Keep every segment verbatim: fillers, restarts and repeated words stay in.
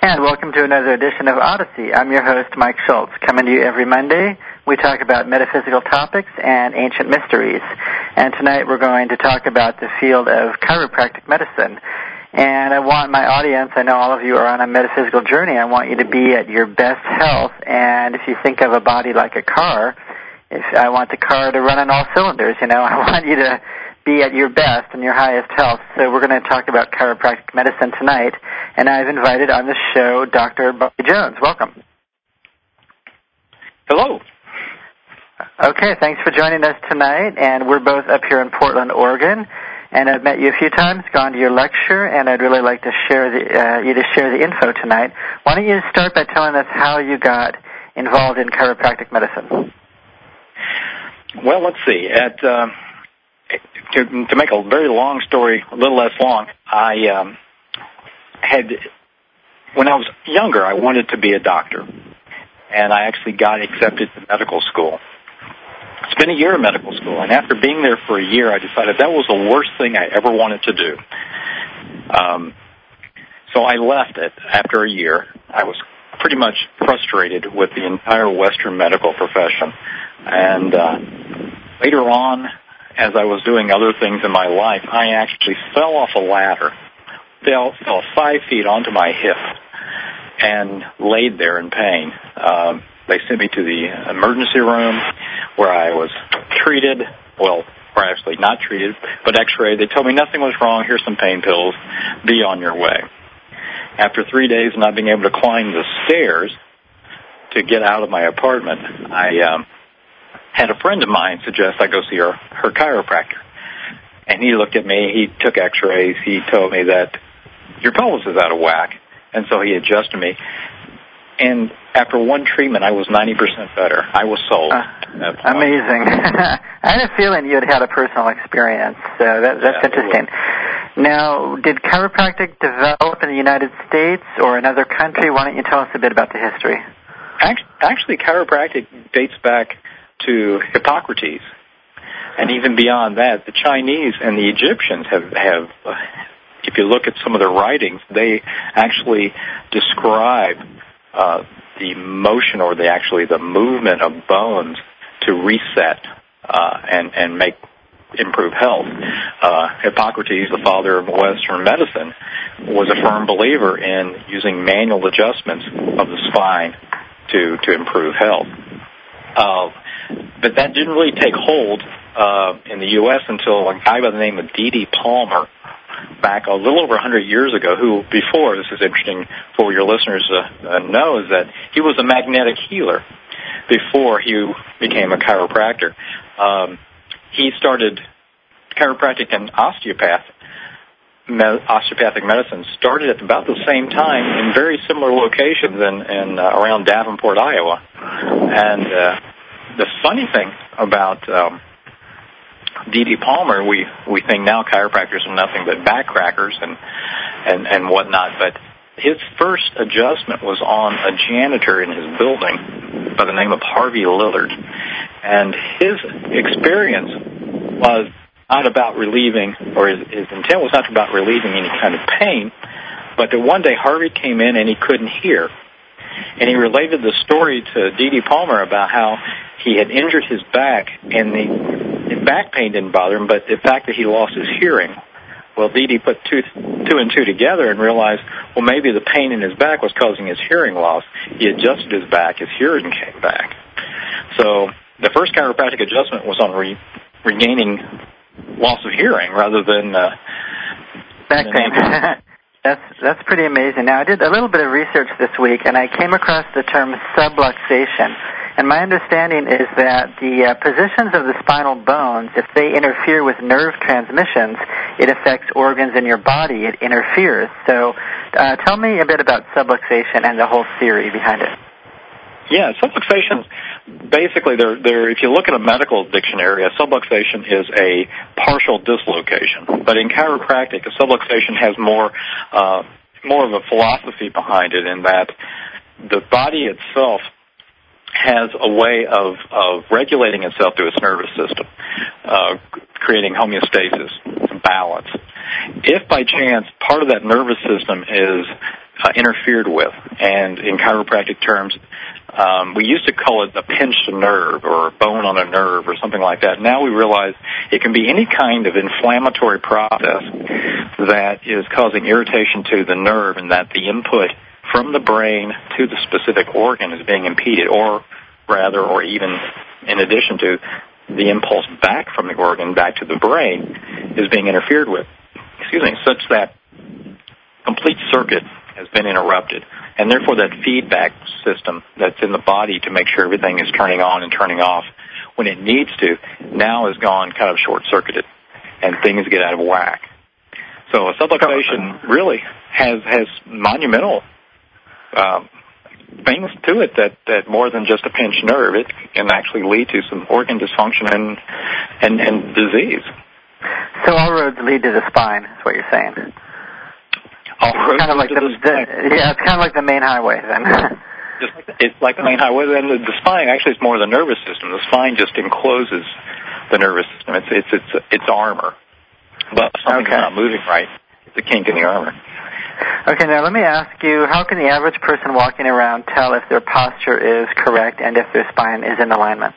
And welcome to another edition of Odyssey. I'm your host, Mike Schultz, coming to you every Monday. We talk about metaphysical topics and ancient mysteries. And tonight we're going to talk about the field of chiropractic medicine. And I want my audience, I know all of you are on a metaphysical journey, I want you to be at your best health. And if you think of a body like a car, if I want the car to run on all cylinders, you know, I want you to be at your best and your highest health. So we're going to talk about chiropractic medicine tonight, and I've invited on the show Doctor Bobby Jones. Welcome. Hello. Okay, thanks for joining us tonight, and we're both up here in Portland, Oregon, and I've met you a few times, gone to your lecture, and I'd really like to share the, uh, you to share the info tonight. Why don't you start by telling us how you got involved in chiropractic medicine? Well, let's see. At uh, to, to make a very long story a little less long, I um, had, when I was younger, I wanted to be a doctor, and I actually got accepted to medical school. Spent a year in medical school, and after being there for a year, I decided that was the worst thing I ever wanted to do. Um, so I left it after a year. I was pretty much frustrated with the entire Western medical profession, and uh, later on, as I was doing other things in my life, I actually fell off a ladder, fell, fell five feet onto my hip, and laid there in pain. Um, they sent me to the emergency room where I was treated, well, or actually not treated, but x-rayed. They told me nothing was wrong. Here's some pain pills. Be on your way. After three days of not being able to climb the stairs to get out of my apartment, I um, had a friend of mine suggest I go see her, her chiropractor. And he looked at me, he took x-rays, he told me that your pelvis is out of whack, and so he adjusted me. And after one treatment, I was ninety percent better. I was sold. Uh, amazing. I had a feeling you had had a personal experience, so that, that's yeah, interesting. Now, did chiropractic develop in the United States or another country? Why don't you tell us a bit about the history? Actually, chiropractic dates back to Hippocrates, and even beyond that, the Chinese and the Egyptians have, have uh, if you look at some of their writings, they actually describe uh, the motion or the actually the movement of bones to reset uh, and, and make improve health. Uh, Hippocrates, the father of Western medicine, was a firm believer in using manual adjustments of the spine to, to improve health. Uh, but that didn't really take hold uh, in the U S until a guy by the name of D D Palmer, back a little over one hundred years ago, who before, this is interesting for your listeners to uh, know, is that he was a magnetic healer before he became a chiropractor. Um, he started chiropractic and osteopath, me- osteopathic medicine started at about the same time in very similar locations in, in uh, around Davenport, Iowa. And uh, the funny thing about um, D D Palmer, we, we think now chiropractors are nothing but backcrackers and, and, and whatnot, but his first adjustment was on a janitor in his building by the name of Harvey Lillard. And his experience was not about relieving, or his, his intent was not about relieving any kind of pain, but that one day Harvey came in and he couldn't hear. And he related the story to D D Palmer about how he had injured his back, and the, the back pain didn't bother him, but the fact that he lost his hearing. Well, D D put two, two and two together and realized, well, maybe the pain in his back was causing his hearing loss. He adjusted his back, his hearing came back. So the first chiropractic adjustment was on re, regaining loss of hearing rather than uh, back pain. That's that's pretty amazing. Now, I did a little bit of research this week, and I came across the term subluxation. And my understanding is that the uh, positions of the spinal bones, if they interfere with nerve transmissions, it affects organs in your body. It interferes. So uh, tell me a bit about subluxation and the whole theory behind it. Yeah, subluxation, basically, they're, they're, if you look at a medical dictionary, a subluxation is a partial dislocation. But in chiropractic, a subluxation has more, uh, more of a philosophy behind it, in that the body itself has a way of, of regulating itself through its nervous system, uh, creating homeostasis, balance. If by chance part of that nervous system is uh, interfered with. And in chiropractic terms, um, we used to call it a pinched nerve or a bone on a nerve or something like that. Now we realize it can be any kind of inflammatory process that is causing irritation to the nerve, and that the input from the brain to the specific organ is being impeded, or rather, or even in addition to, the impulse back from the organ back to the brain is being interfered with, excuse me, such that complete circuit has been interrupted. And therefore that feedback system that's in the body to make sure everything is turning on and turning off when it needs to now is gone kind of short-circuited, and things get out of whack. So a subluxation really has, has monumental um, things to it that, that more than just a pinched nerve. It can actually lead to some organ dysfunction and, and, and disease. So all roads lead to the spine, is what you're saying. All roads kind of like lead to the, the spine. The, yeah, it's kind of like the main highway then. Just, it's like the main highway, and the, the spine actually is more the nervous system. The spine just encloses the nervous system. It's it's it's it's armor. But if something's okay. not moving right, it's a kink in the armor. Okay, now let me ask you, how can the average person walking around tell if their posture is correct and if their spine is in alignment?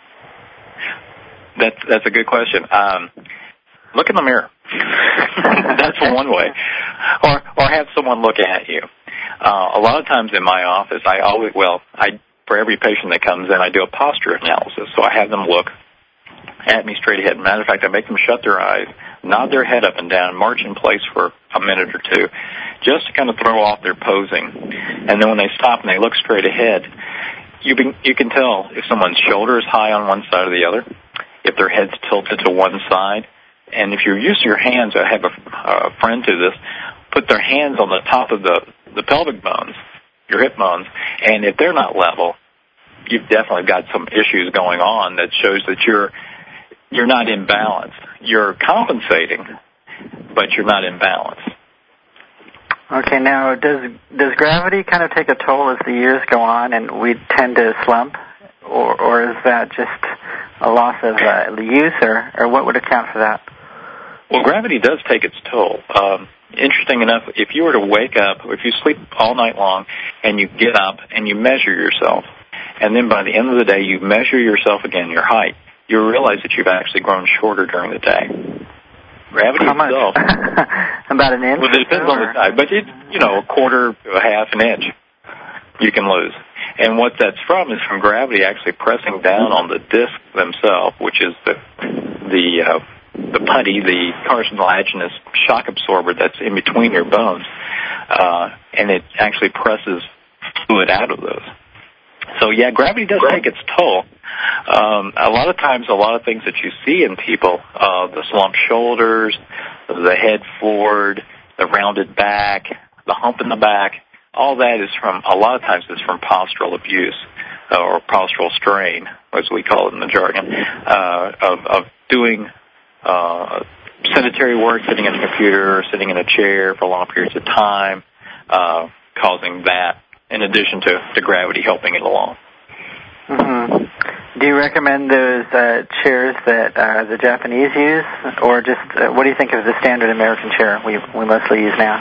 That's that's a good question. Um, look in the mirror. That's one way. Or or have someone look at you. Uh, a lot of times in my office, I always, well, I for every patient that comes in, I do a posture analysis. So I have them look at me straight ahead. Matter of fact, I make them shut their eyes, nod their head up and down, march in place for a minute or two, just to kind of throw off their posing. And then when they stop and they look straight ahead, you be, you can tell if someone's shoulder is high on one side or the other, if their head's tilted to one side. And if you're used to your hands, I have a, a friend to this, put their hands on the top of the, the pelvic bones, your hip bones, and if they're not level, you've definitely got some issues going on that shows that you're you're not in balance. You're compensating, but you're not in balance. Okay, now does does gravity kind of take a toll as the years go on and we tend to slump, or or is that just a loss of uh, use, or, or what would account for that? Well, gravity does take its toll. Um, interesting enough, if you were to wake up, or if you sleep all night long, and you get up and you measure yourself, and then by the end of the day you measure yourself again, your height, you realize that you've actually grown shorter during the day. Gravity How much? itself. About an inch? Well, it depends on the type, but it's, you know, a quarter to a half an inch you can lose. And what that's from is from gravity actually pressing down on the discs themselves, which is the the uh, the putty, the cartilaginous shock absorber that's in between your bones, uh, and it actually presses fluid out of those. So, yeah, gravity does take its toll. Um, a lot of times, a lot of things that you see in people, uh, the slumped shoulders, the head forward, the rounded back, the hump in the back, all that is from, a lot of times it's from postural abuse, uh, or postural strain, as we call it in the jargon, uh, of, of doing uh, sedentary work, sitting in a computer, or sitting in a chair for long periods of time, uh, causing that, in addition to, to gravity helping it along. Mm-hmm. Do you recommend those uh, chairs that uh, the Japanese use, or just uh, what do you think of the standard American chair we, we mostly use now?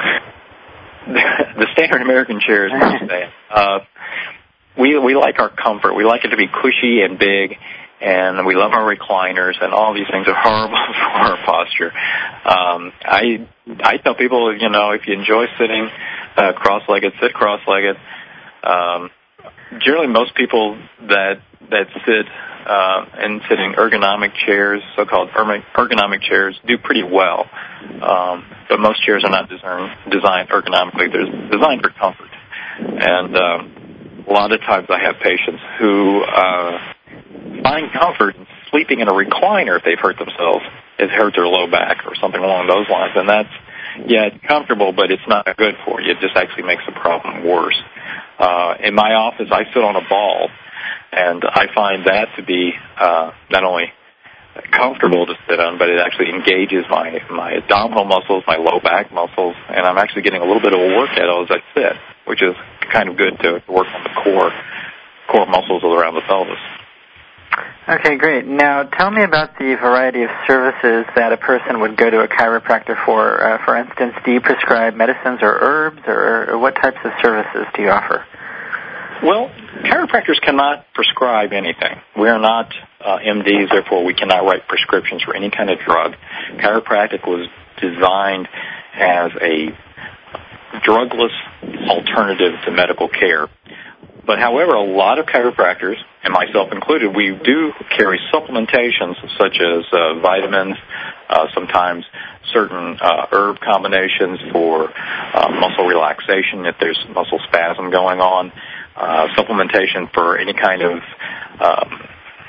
The standard American chair is what you say. Uh, we we like our comfort. We like it to be cushy and big, and we love our recliners, and all these things are horrible for our posture. Um, I I tell people, you know, if you enjoy sitting uh, cross-legged, sit cross-legged. Um, generally, most people that that sit uh, and sit in ergonomic chairs, so-called ergonomic chairs, do pretty well. Um, but most chairs are not designed, designed ergonomically. They're designed for comfort. And um, a lot of times I have patients who uh, find comfort in sleeping in a recliner if they've hurt themselves. It hurt their low back or something along those lines. And that's, yeah, it's comfortable, but it's not good for you. It just actually makes the problem worse. Uh, in my office, I sit on a ball, and I find that to be uh, not only comfortable to sit on, but it actually engages my, my abdominal muscles, my low back muscles, and I'm actually getting a little bit of a workout as I sit, which is kind of good to work on the core core muscles around the pelvis. Okay, great. Now, tell me about the variety of services that a person would go to a chiropractor for. Uh, for instance, do you prescribe medicines or herbs, or, or what types of services do you offer? Well, chiropractors cannot prescribe anything. We are not uh, M Ds, therefore we cannot write prescriptions for any kind of drug. Chiropractic was designed as a drugless alternative to medical care. But however, a lot of chiropractors, and myself included, we do carry supplementations such as uh, vitamins, uh, sometimes certain uh, herb combinations for uh, muscle relaxation if there's muscle spasm going on, uh, supplementation for any kind of um,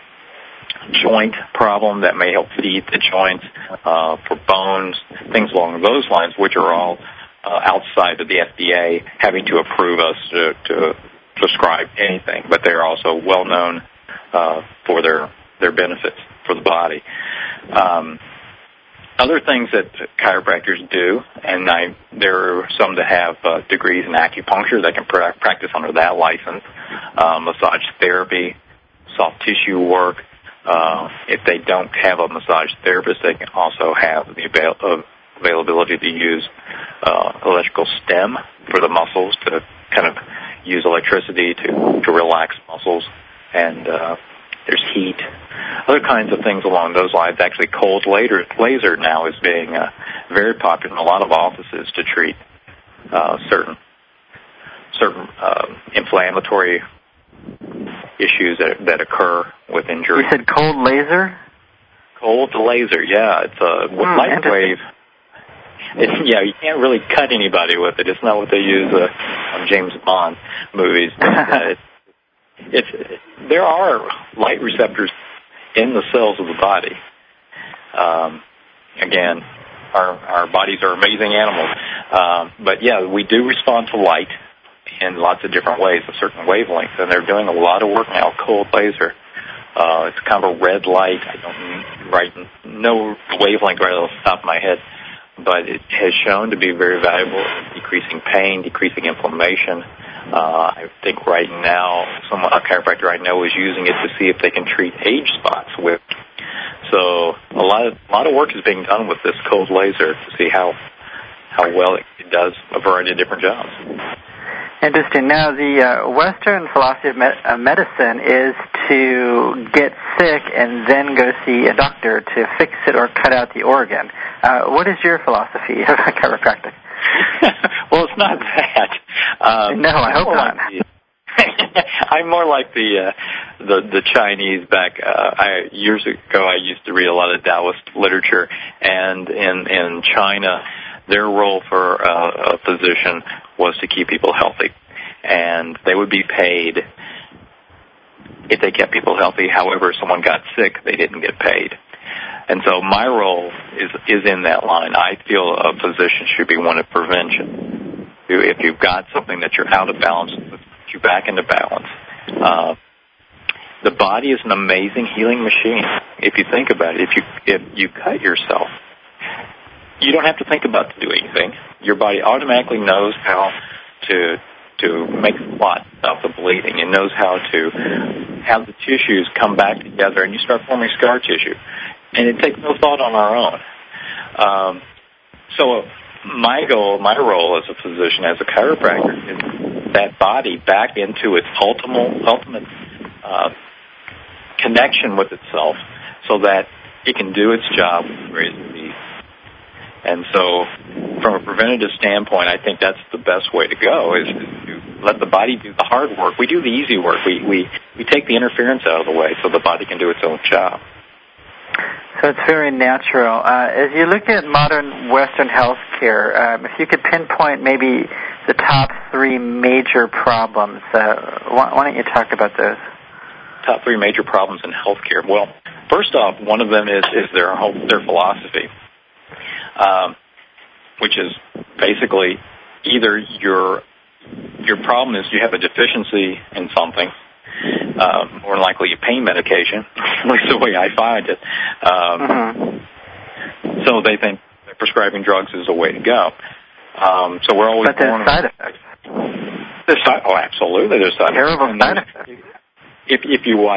joint problem that may help feed the joints, uh, for bones, things along those lines, which are all uh, outside of the F D A having to approve us to, to prescribe anything, but they're also well known uh, for their their benefits for the body. Um, other things that chiropractors do, and I, there are some that have uh, degrees in acupuncture that can pra- practice under that license, uh, massage therapy, soft tissue work. Uh, if they don't have a massage therapist, they can also have the avail- uh, availability to use uh, electrical stim for the muscles to kind of use electricity to, to relax muscles, and uh, there's heat. Other kinds of things along those lines. Actually, cold laser, laser now is being uh, very popular in a lot of offices to treat uh, certain certain uh, inflammatory issues that, that occur with injury. You said cold laser? Cold laser, yeah. It's a hmm, light wave. It's, yeah, you can't really cut anybody with it. It's not what they use uh, on James Bond movies. uh, it's, it's, there are light receptors in the cells of the body. Um, again, our, our bodies are amazing animals. Um, but, yeah, we do respond to light in lots of different ways, a certain wavelengths, and they're doing a lot of work now, cold laser. Uh, it's kind of a red light. I don't right, no wavelength right off the top of my head, but it has shown to be very valuable in decreasing pain, decreasing inflammation. Uh, I think right now, some a chiropractor I know is using it to see if they can treat age spots with. So a lot of a lot of work is being done with this cold laser to see how how well it, it does a variety of different jobs. Interesting. Now, the uh, Western philosophy of med- uh, medicine is to get sick and then go see a doctor to fix it or cut out the organ. Uh, what is your philosophy of chiropractic? Well, it's not that. Um, no, I hope not. Like the, I'm more like the uh, the the Chinese. Back uh, I, years ago, I used to read a lot of Taoist literature, and in in China, their role for uh, a physician was to keep people healthy, and they would be paid if they kept people healthy. However, if someone got sick, they didn't get paid. And so my role is is in that line. I feel a physician should be one of prevention. If you've got something that you're out of balance, put you back into balance. Uh, the body is an amazing healing machine. If you think about it, if you if you cut yourself, you don't have to think about to do anything. Your body automatically knows how to to make a clot stop the bleeding. It knows how to have the tissues come back together, and you start forming scar tissue. And it takes no thought on our own. Um, so my goal, my role as a physician, as a chiropractor, is that body back into its ultimate, ultimate uh, connection with itself so that it can do its job with great ease. And so from a preventative standpoint, I think that's the best way to go, is to let the body do the hard work. We do the easy work. We, we, we take the interference out of the way so the body can do its own job. So it's very natural. Uh, as you look at modern Western health care, um, if you could pinpoint maybe the top three major problems, uh, why, why don't you talk about those? Top three major problems in healthcare. Well, first off, one of them is, is their whole, their philosophy, um, which is basically either your your problem is you have a deficiency in something, uh, more than likely a pain medication, at least the way I find it. Um, mm-hmm. So they think that prescribing drugs is the way to go. Um, so we're always but there's side effects. There's side, oh, absolutely, there's side Terrible effects. side effects. If if you watch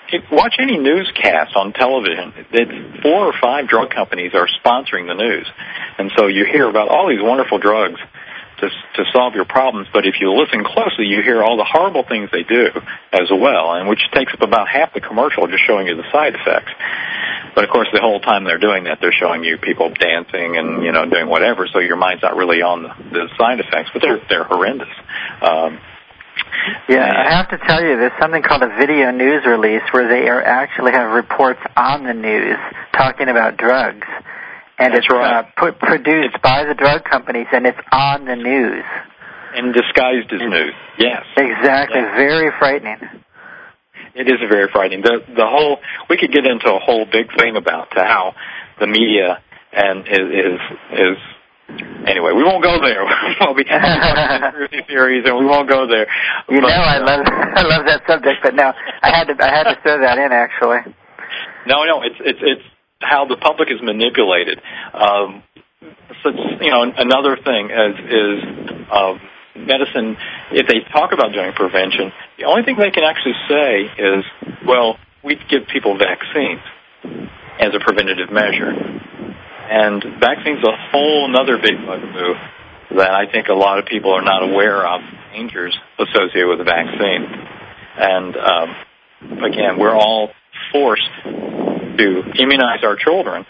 if, watch any newscast on television. It's four or five drug companies are sponsoring the news. And so you hear about all these wonderful drugs to to solve your problems, but if you listen closely, you hear all the horrible things they do as well, and which takes up about half the commercial, just showing you the side effects. But of course, the whole time they're doing that, they're showing you people dancing and, you know, doing whatever, so your mind's not really on the, the side effects, but they're they're horrendous. Um, yeah, I have to tell you, there's something called a video news release where they are actually have reports on the news talking about drugs. And That's it's right. uh, put, produced it's, by the drug companies, and it's on the news. And disguised as news, yes. Exactly, yes. Very frightening. It is very frightening. The the whole we could get into a whole big thing about to how the media and is is, is anyway. We won't go there. We'll be talking conspiracy theories, and we won't go there. You but, know, I uh, love I love that subject, but no, I had to I had to throw that in actually. No, no, it's it's it's. how the public is manipulated. Um, so, you know, another thing is, is um, medicine, if they talk about doing prevention, the only thing they can actually say is, well, we give people vaccines as a preventative measure. And vaccines a whole other big bugaboo that I think a lot of people are not aware of, dangers associated with the vaccine. And, um, again, we're all forced to immunize our children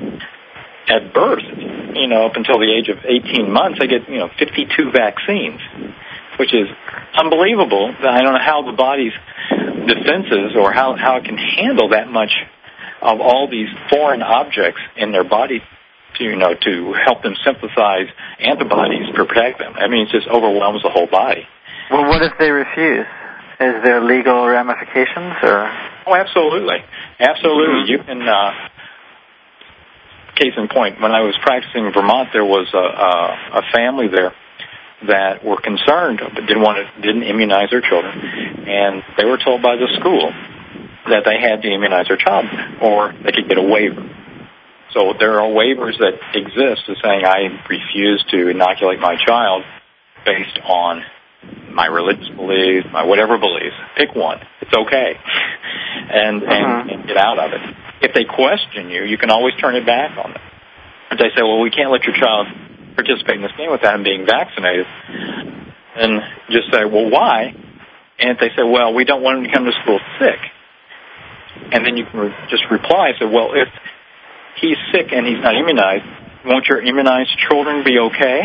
at birth, you know, up until the age of eighteen months. They get, you know, fifty-two vaccines, which is unbelievable. I don't know how the body's defenses or how, how it can handle that much of all these foreign objects in their body to, you know, to help them synthesize antibodies to protect them. I mean, it just overwhelms the whole body. Well, what if they refuse? Is there legal ramifications, or? Oh, absolutely. Absolutely. You can, uh, case in point, when I was practicing in Vermont, there was a, a, a family there that were concerned but didn't want to, didn't immunize their children, and they were told by the school that they had to immunize their child or they could get a waiver. So there are waivers that exist as saying I refuse to inoculate my child based on my religious beliefs, my whatever beliefs. Pick one. It's okay. And, uh-huh. and and get out of it. If they question you, you can always turn it back on them. If they say, well, we can't let your child participate in this game without him being vaccinated, and just say, well, why? And if they say, well, we don't want him to come to school sick, and then you can re- just reply, say, well, if he's sick and he's not immunized, won't your immunized children be okay?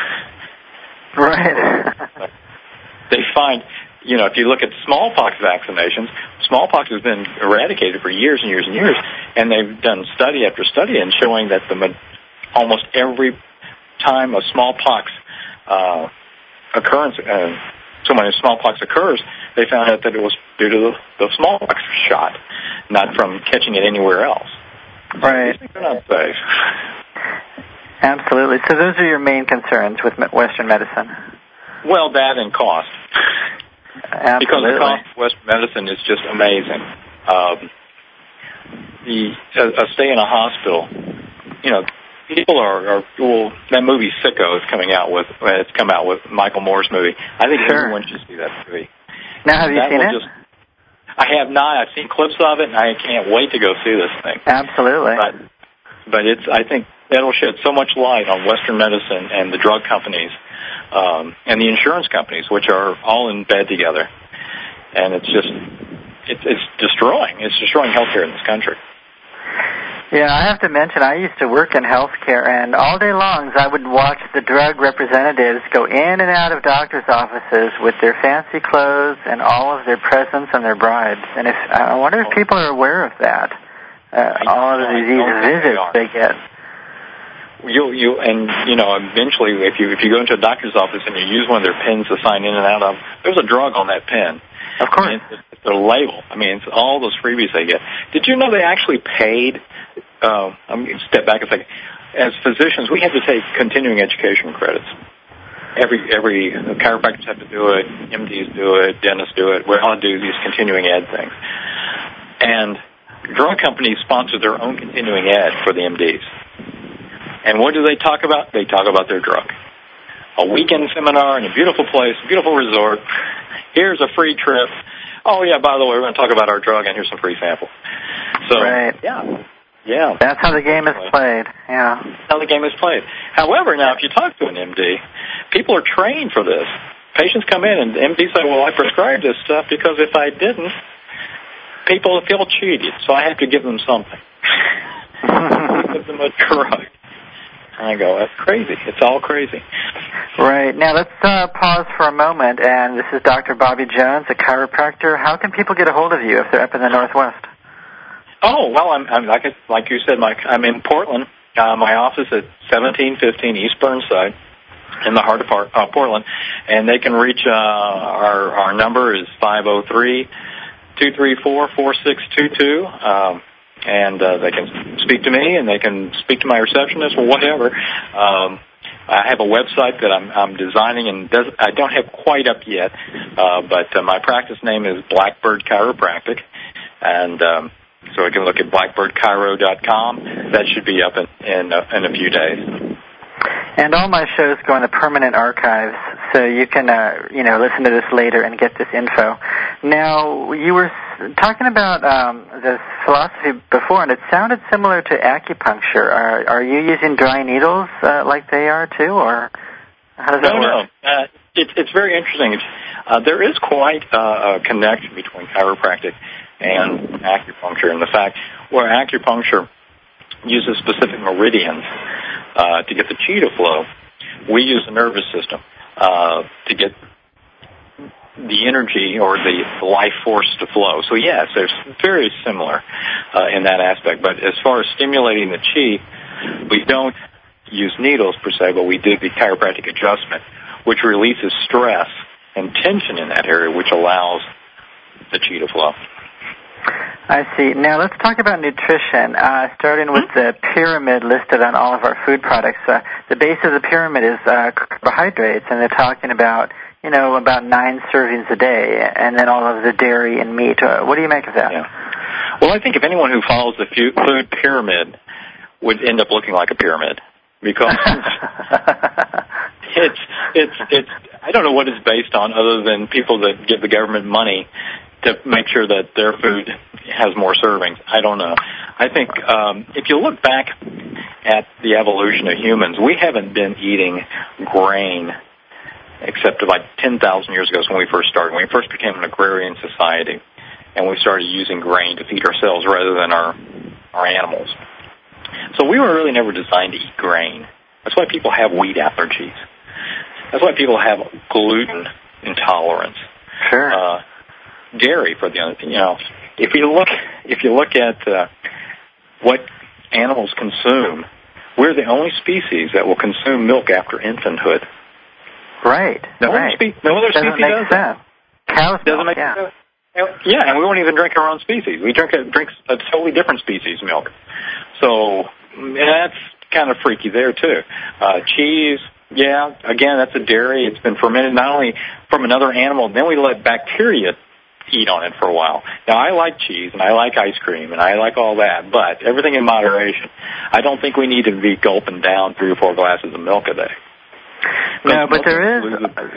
Right. They find, you know, if you look at smallpox vaccinations, smallpox has been eradicated for years and years and years, and they've done study after study and showing that the almost every time a smallpox uh, occurrence, uh, so when a smallpox occurs, they found out that it was due to the, the smallpox shot, not from catching it anywhere else. Right. So they're not safe. Absolutely. So those are your main concerns with Western medicine? Well, that and cost. Absolutely. Because the cost of Western medicine is just amazing. Um, the a, a stay in a hospital, you know, people are, are well, that movie Sicko is coming out with, it's come out with Michael Moore's movie. I think sure. everyone should see that movie. Now, have you that seen it? Just, I have not. I've seen clips of it, and I can't wait to go see this thing. Absolutely. But, but it's, I think that'll shed so much light on Western medicine and the drug companies um, and the insurance companies, which are all in bed together. And it's just, it's, it's destroying. It's destroying healthcare in this country. Yeah, I have to mention, I used to work in healthcare, and all day long I would watch the drug representatives go in and out of doctors' offices with their fancy clothes and all of their presents and their bribes. And if I wonder if people are aware of that, uh, all of these, these visits they, they get. You, you, and you know, eventually, if you if you go into a doctor's office and you use one of their pens to sign in and out of, there's a drug on that pen. Of course, I mean, it's, it's their label. I mean, it's all those freebies they get. Did you know they actually paid? Uh, I'm going to step back a second. As physicians, we have to take continuing education credits. Every every chiropractors have to do it. M Ds do it. Dentists do it. We all do these continuing ed things. And drug companies sponsor their own continuing ed for the M Ds. And what do they talk about? They talk about their drug. A weekend seminar in a beautiful place, beautiful resort. Here's a free trip. oh, yeah, by the way, we're going to talk about our drug, and here's some free samples. So, right. yeah. Yeah. That's how the game is played, yeah. That's how the game is played. However, now, if you talk to an M D, people are trained for this. Patients come in, and M D say, well, I prescribed this stuff because if I didn't, people feel cheated, so I have to give them something. Give them a drug. I go, that's crazy. It's all crazy. Right. Now, let's uh, pause for a moment, and this is Doctor Bobby Jones, a chiropractor. How can people get a hold of you if they're up in the Northwest? Oh, well, I'm, I'm like, like you said, Mike, I'm in Portland. Uh, my office at seventeen fifteen East Burnside in the heart of Port- uh, Portland, and they can reach, uh, our, our number is five oh three, two three four, four six two two. Um, and uh, they can speak to me, and they can speak to my receptionist or whatever. Um, I have a website that I'm, I'm designing, and does, I don't have quite up yet, uh, but uh, my practice name is Blackbird Chiropractic, and um, so you can look at blackbird chiro dot com. That should be up in in, uh, in a few days. And all my shows go in the permanent archives, so you can, uh, you know, listen to this later and get this info. Now, you were talking about um, this philosophy before, and it sounded similar to acupuncture. Are, are you using dry needles uh, like they are, too, or how does that no, work? No, no. Uh, it, it's very interesting. It's, uh, there is quite uh, a connection between chiropractic and acupuncture, and the fact where acupuncture uses specific meridians uh, to get the chi to flow, we use the nervous system uh, to get the energy or the life force to flow. So yes, there's very similar uh, in that aspect. But as far as stimulating the chi, we don't use needles per se, but we do the chiropractic adjustment, which releases stress and tension in that area, which allows the chi to flow. I see. Now let's talk about nutrition, uh, starting with the pyramid listed on all of our food products. Uh, the base of the pyramid is uh, carbohydrates, and they're talking about, you know, about nine servings a day, and then all of the dairy and meat. Uh, what do you make of that? Yeah. Well, I think if anyone who follows the food pyramid would end up looking like a pyramid, because it's it's it's I don't know what it's based on, other than people that give the government money to make sure that their food has more servings. I don't know. I think um, if you look back at the evolution of humans, we haven't been eating grain except like ten thousand years ago, when we first started. When we first became an agrarian society, and we started using grain to feed ourselves rather than our our animals. So we were really never designed to eat grain. That's why people have wheat allergies. That's why people have gluten intolerance. Sure. Uh, dairy, for the other, you know, if you look, if you look at uh, what animals consume, we're the only species that will consume milk after infanthood. Right. No right. other, spe- no other Doesn't species make does sense. that. Cows Doesn't milk, make yeah. sense. Yeah, and we won't even drink our own species. We drink a, drink a totally different species milk. So and that's kind of freaky there, too. Uh, cheese, yeah, again, that's a dairy. It's been fermented not only from another animal, then we let bacteria eat on it for a while. Now, I like cheese, and I like ice cream, and I like all that, but everything in moderation. I don't think we need to be gulping down three or four glasses of milk a day. No, but there is...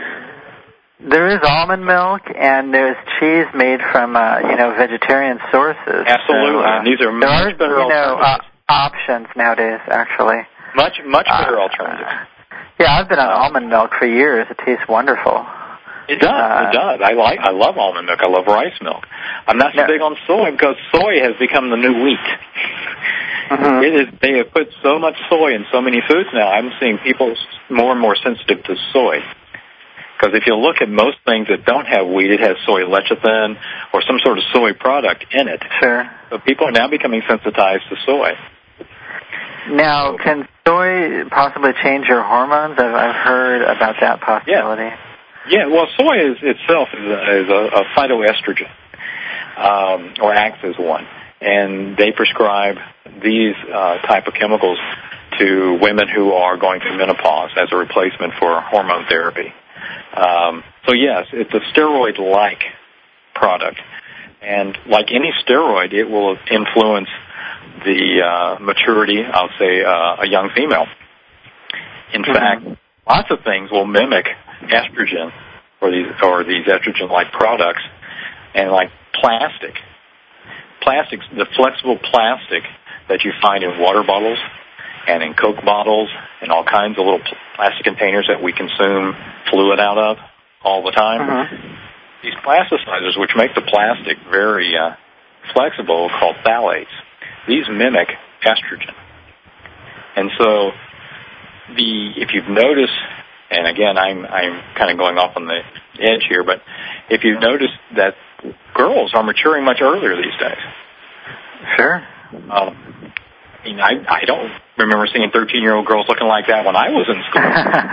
There is almond milk, and there's cheese made from, uh, you know, vegetarian sources. Absolutely, so, uh, and these are much are, better you know, alternatives. Uh, options nowadays, actually. Much, much better uh, alternatives. Yeah, I've been on um, almond milk for years. It tastes wonderful. It does. Uh, it does. I like. I love almond milk. I love rice milk. I'm not so no. big on soy because soy has become the new wheat. Mm-hmm. It is. They have put so much soy in so many foods now. I'm seeing people more and more sensitive to soy. Because if you look at most things that don't have wheat, it has soy lecithin or some sort of soy product in it. Sure. So people are now becoming sensitized to soy. Now, so, can soy possibly change your hormones? I've, I've heard about that possibility. Yeah, yeah well, soy is, itself is a, is a, a phytoestrogen, um, or acts as one. And they prescribe these uh, type of chemicals to women who are going through menopause as a replacement for hormone therapy. Um, so yes, it's a steroid-like product, and like any steroid, it will influence the uh, maturity of, say, uh, a young female. In mm-hmm. fact, lots of things will mimic estrogen or these or these estrogen-like products And like plastic, plastics, the flexible plastic that you find in water bottles and in Coke bottles and all kinds of little plastic containers that we consume fluid out of all the time. Mm-hmm. These plasticizers, which make the plastic very uh, flexible, called phthalates, these mimic estrogen. And so, the if you've noticed, and again, I'm I'm kind of going off on the edge here, but if you've noticed that girls are maturing much earlier these days. Sure. Um, I mean, I, I don't remember seeing thirteen-year-old girls looking like that when I was in school.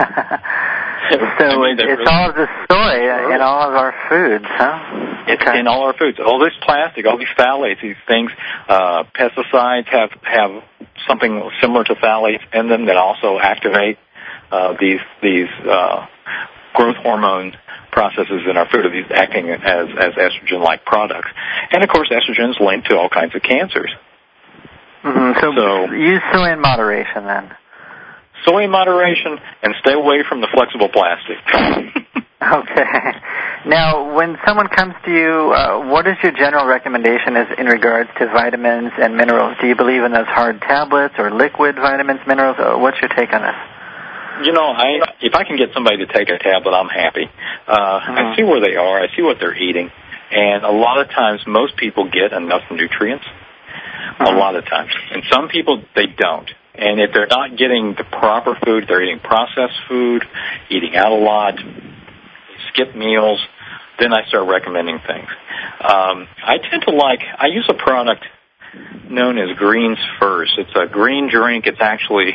So I mean, it, it's really all of the soy in all of our foods, huh? It's okay. in all our foods. All this plastic, all these phthalates, these things, uh, pesticides have, have something similar to phthalates in them that also activate uh, these these uh, growth hormone processes in our food, these acting as, as estrogen-like products. And, of course, estrogen is linked to all kinds of cancers. Mm-hmm. So, so use soy in moderation, then. Soy in moderation, and stay away from the flexible plastic. Okay. Now, when someone comes to you, uh, what is your general recommendation as in regards to vitamins and minerals? Do you believe in those hard tablets or liquid vitamins, minerals? Uh, what's your take on this? You know, I if I can get somebody to take a tablet, I'm happy. Uh, mm-hmm. I see where they are. I see what they're eating. And a lot of times, most people get enough nutrients. Mm-hmm. A lot of times. And some people, they don't. And if they're not getting the proper food, they're eating processed food, eating out a lot, skip meals, then I start recommending things. Um, I tend to like, I use a product known as Greens First. It's a green drink. It's actually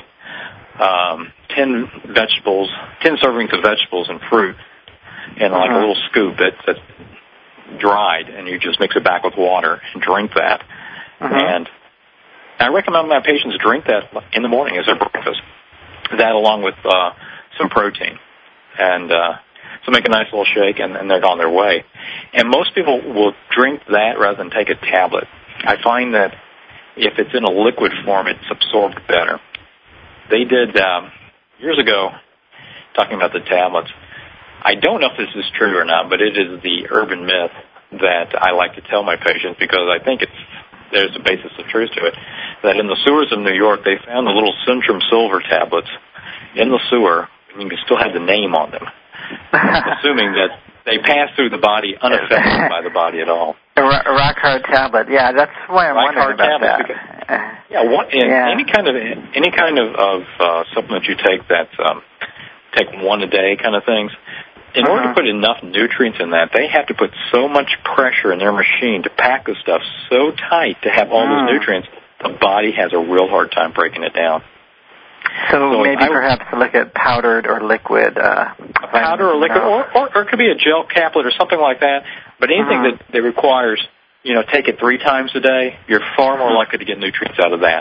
um, ten vegetables, ten servings of vegetables and fruit in like uh-huh. a little scoop that's, that's dried, and you just mix it back with water and drink that. Uh-huh. And I recommend my patients drink that in the morning as their breakfast. That along with uh, some protein. And uh, so make a nice little shake, and, and they're on their way. And most people will drink that rather than take a tablet. I find that if it's in a liquid form, it's absorbed better. They did, um, years ago, talking about the tablets, I don't know if this is true or not, but it is the urban myth that I like to tell my patients because I think it's there's a basis of truth to it, that in the sewers of New York, they found the little Centrum Silver tablets in the sewer, and you can still have the name on them, assuming that they pass through the body unaffected by the body at all. A rock hard tablet, yeah, that's why I'm rock wondering about that. Because, yeah, what, yeah, any kind of any kind of, of uh, supplement you take that um, take one a day kind of things. In uh-huh. order to put enough nutrients in that, they have to put so much pressure in their machine to pack the stuff so tight to have all mm. those nutrients, the body has a real hard time breaking it down. So, so maybe I, perhaps to look at powdered or liquid. Uh, powder or liquid, or, or, or it could be a gel caplet or something like that. But anything uh-huh. that, that requires, you know, take it three times a day, you're far more likely to get nutrients out of that.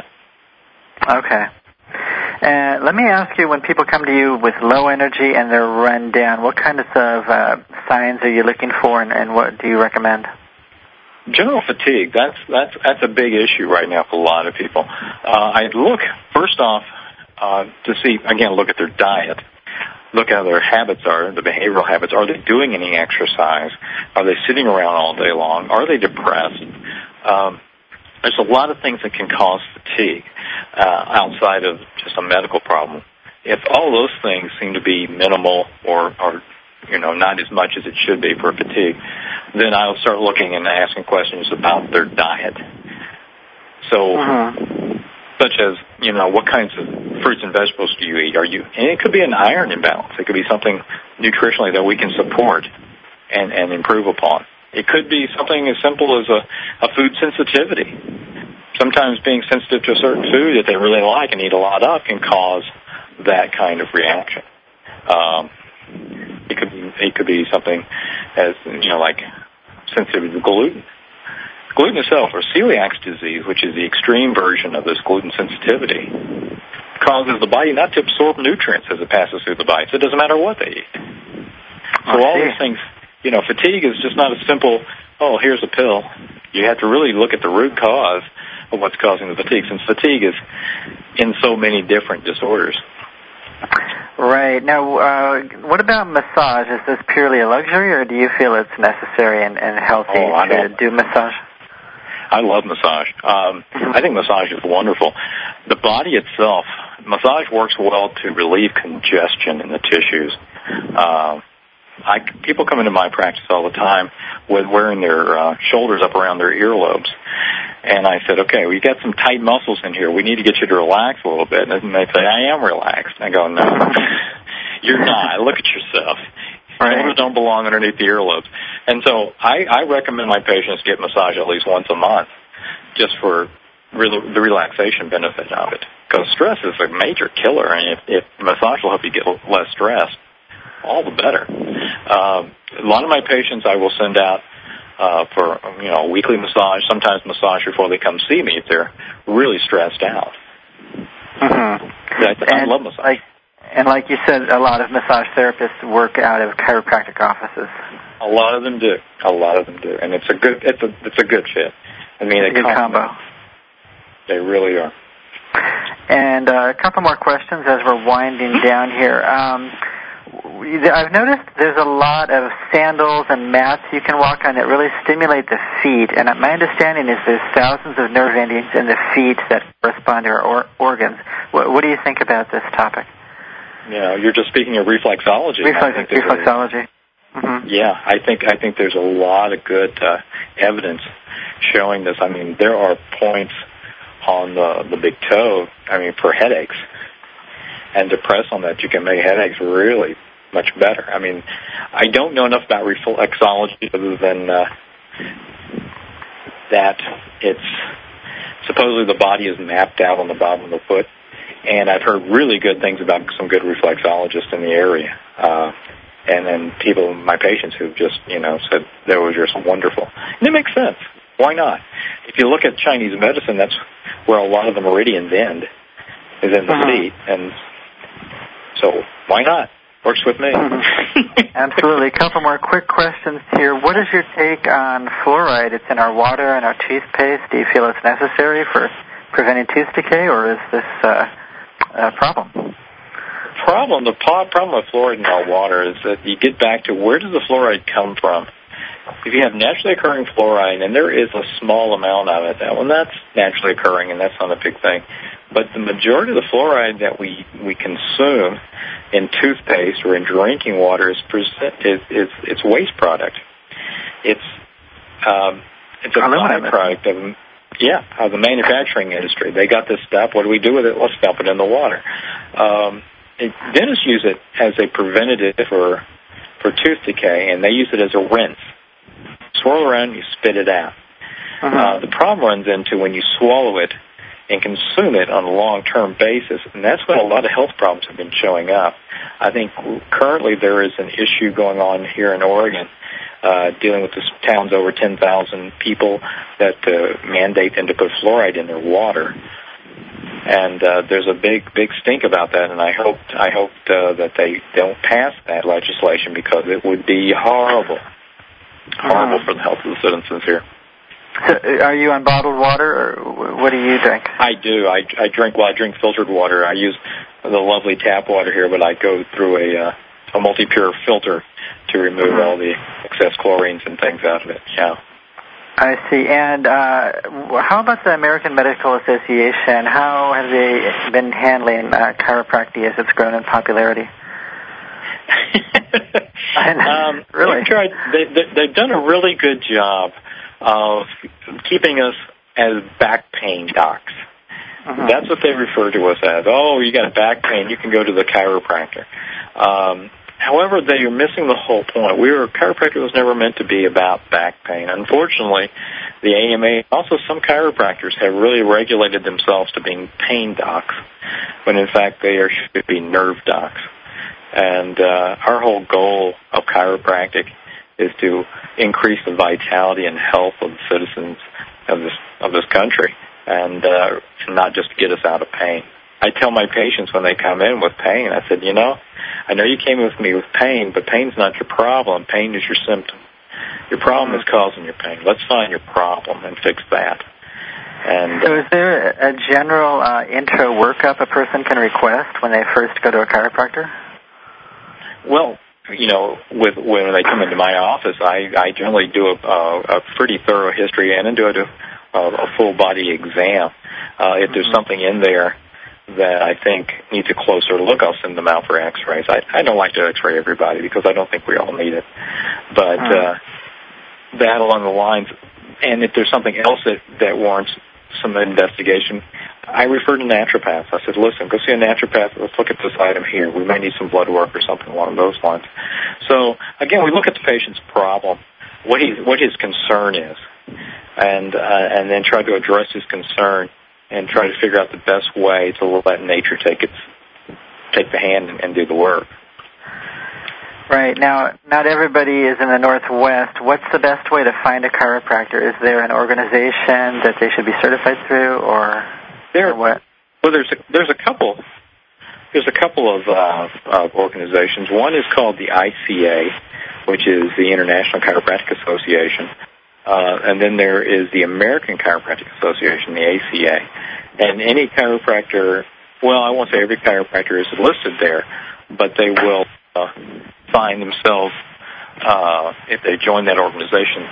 Okay. Uh, let me ask you, when people come to you with low energy and they're run down, what kind of uh, signs are you looking for, and, and what do you recommend? General fatigue, that's that's that's a big issue right now for a lot of people. Uh, I look, first off, uh, to see, again, look at their diet. Look how their habits are, the behavioral habits. Are they doing any exercise? Are they sitting around all day long? Are they depressed? Um, there's a lot of things that can cause fatigue uh, outside of just a medical problem. If all those things seem to be minimal or, or, you know, not as much as it should be for fatigue, then I'll start looking and asking questions about their diet. So, uh-huh. such as, you know, what kinds of fruits and vegetables do you eat? Are you, and it could be an iron imbalance. It could be something nutritionally that we can support and, and improve upon. It could be something as simple as a, a food sensitivity. Sometimes being sensitive to a certain food that they really like and eat a lot of can cause that kind of reaction. Um, it could be, it could be something as, you know, like sensitivity to gluten. Gluten itself, or celiac disease, which is the extreme version of this gluten sensitivity, causes the body not to absorb nutrients as it passes through the body. So it doesn't matter what they eat. So all these things, you know, fatigue is just not a simple, oh, here's a pill. You have to really look at the root cause of what's causing the fatigue, since fatigue is in so many different disorders. Right. Now, uh, what about massage? Is this purely a luxury, or do you feel it's necessary and, and healthy oh, I to know. do massage? I love massage. Um, I think massage is wonderful. The body itself, massage works well to relieve congestion in the tissues. Uh, I, people come into my practice all the time with wearing their uh, shoulders up around their earlobes. And I said, okay, well, you got some tight muscles in here. We need to get you to relax a little bit. And they say, I am relaxed. And I go, no, you're not. Look at yourself. Right. Shoulders don't belong underneath the earlobes. And so I, I recommend my patients get massage at least once a month just for re- the relaxation benefit of it. Because stress is a major killer. And if, if massage will help you get less stress, all the better. Um, a lot of my patients I will send out uh, for, you know, weekly massage, sometimes massage before they come see me if they're really stressed out. Mm-hmm. I, I love massage. Like, and like you said, a lot of massage therapists work out of chiropractic offices. A lot of them do. A lot of them do. And it's a good, it's a, it's a good fit. I mean, it's a good combo. They really are. And uh, a couple more questions as we're winding down here. Um, I've noticed there's a lot of sandals and mats you can walk on that really stimulate the feet, and my understanding is there's thousands of nerve endings in the feet that correspond to our or- organs. What, what do you think about this topic? Yeah, you're just speaking of reflexology. Reflex- reflexology. Mm-hmm. Yeah, I think I think there's a lot of good uh, evidence showing this. I mean, there are points on the the big toe, I mean, for headaches. And to press on that, you can make headaches really much better. I mean, I don't know enough about reflexology other than uh, that it's supposedly the body is mapped out on the bottom of the foot. And I've heard really good things about some good reflexologists in the area. Uh, and then people, my patients who've just, you know, said they were just wonderful. And it makes sense. Why not? If you look at Chinese medicine, that's where a lot of the meridians end, is in the uh-huh. feet. And so why not? Works with me. Absolutely. A couple more quick questions here. What is your take on fluoride? It's in our water and our toothpaste. Do you feel it's necessary for preventing tooth decay, or is this uh, a problem? Problem. The problem with fluoride in our water is that you get back to where does the fluoride come from? If you have naturally occurring fluoride, and there is a small amount of it, well, that's naturally occurring, and that's not a big thing. But the majority of the fluoride that we, we consume in toothpaste or in drinking water is is, is it's waste product. It's um, it's a byproduct of yeah of the manufacturing industry. They got this stuff. What do we do with it? Let's dump it in the water. Um, it, dentists use it as a preventative for for tooth decay, and they use it as a rinse. Swirl around, you spit it out. Uh-huh. Uh, the problem runs into when you swallow it and consume it on a long-term basis, and that's when a lot of health problems have been showing up. I think currently there is an issue going on here in Oregon uh, dealing with this towns over ten thousand people that uh, mandate them to put fluoride in their water. And uh, there's a big, big stink about that, and I hoped, I hoped uh, that they don't pass that legislation because it would be horrible, horrible uh-huh. for the health of the citizens here. So are you on bottled water, or what do you drink? I do. I, I drink, well, I drink filtered water. I use the lovely tap water here, but I go through a, uh, a multi-pure filter to remove mm-hmm. all the excess chlorines and things out of it, yeah. I see. And uh, how about the American Medical Association? How have they been handling uh, chiropractic as it's grown in popularity? um, really? They've, tried, they, they, they've done a really good job of keeping us as back pain docs. Uh-huh. That's what they refer to us as. Oh, you got back pain, you can go to the chiropractor. Um, however, they are missing the whole point. We were, chiropractic was never meant to be about back pain. Unfortunately, the A M A, also some chiropractors have really regulated themselves to being pain docs, when in fact they are, should be nerve docs. And uh, our whole goal of chiropractic is to increase the vitality and health of the citizens of this of this country, and uh, not just get us out of pain. I tell my patients when they come in with pain, I said, you know, I know you came with me with pain, but pain's not your problem. Pain is your symptom. Your problem is causing your pain. Let's find your problem and fix that. And so, is there a general uh, intro workup a person can request when they first go to a chiropractor? Well, you know, with when they come into my office, I, I generally do a, a, a pretty thorough history and then do a, a full body exam. Uh, if there's something in there that I think needs a closer look, I'll send them out for X-rays. I, I don't like to X-ray everybody because I don't think we all need it. But uh, that along the lines, and if there's something else that, that warrants some investigation, I refer to naturopaths. I said, listen, go see a naturopath. Let's look at this item here. We may need some blood work or something along those lines. So, again, we look at the patient's problem, what he what his concern is, and uh, and then try to address his concern and try to figure out the best way to let nature take its take the hand and, and do the work. Right. Now, not everybody is in the Northwest. What's the best way to find a chiropractor? Is there an organization that they should be certified through, or, there, or what? Well, there's a, there's a couple. There's a couple of, uh, of organizations. One is called the I C A, which is the International Chiropractic Association. Uh, and then there is the American Chiropractic Association, the A C A. And any chiropractor, well, I won't say every chiropractor is listed there, but they will uh, find themselves, uh, if they join that organization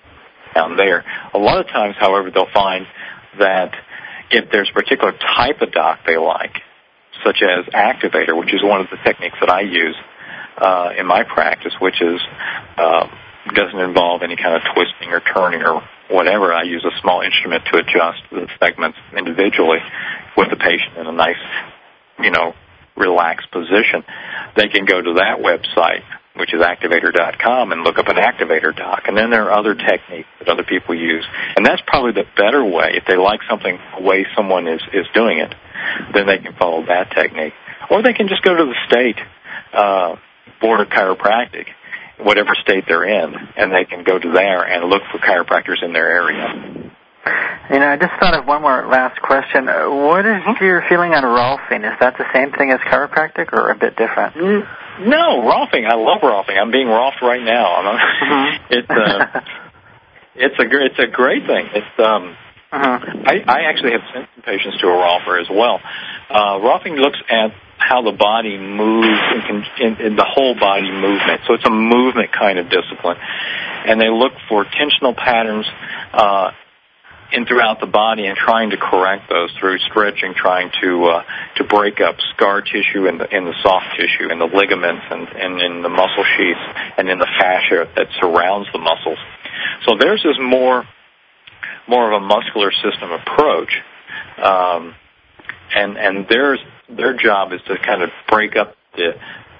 down there. A lot of times, however, they'll find that if there's a particular type of doc they like, such as activator, which is one of the techniques that I use uh, in my practice, which is uh, doesn't involve any kind of twisting or turning or whatever. I use a small instrument to adjust the segments individually with the patient in a nice, you know, relaxed position. They can go to that website, which is activator dot com, and look up an activator doc. And then there are other techniques that other people use. And that's probably the better way. If they like something, the way someone is, is doing it, then they can follow that technique. Or they can just go to the state uh, Board of Chiropractic, whatever state they're in, and they can go to there and look for chiropractors in their area. You know, I just thought of one more last question. What is your feeling on Rolfing? Is that the same thing as chiropractic or a bit different? No, Rolfing. I love Rolfing. I'm being Rolfed right now. Mm-hmm. it's uh, it's a it's a great thing. It's um, uh-huh. I, I actually have sent some patients to a Rolfer as well. Uh, Rolfing looks at how the body moves in, in, in the whole body movement. So it's a movement kind of discipline, and they look for tensional patterns Uh, in throughout the body and trying to correct those through stretching, trying to uh, to break up scar tissue in the in the soft tissue, in the ligaments, and, and in the muscle sheaths, and in the fascia that surrounds the muscles. So theirs is more more of a muscular system approach, um, and and theirs their job is to kind of break up the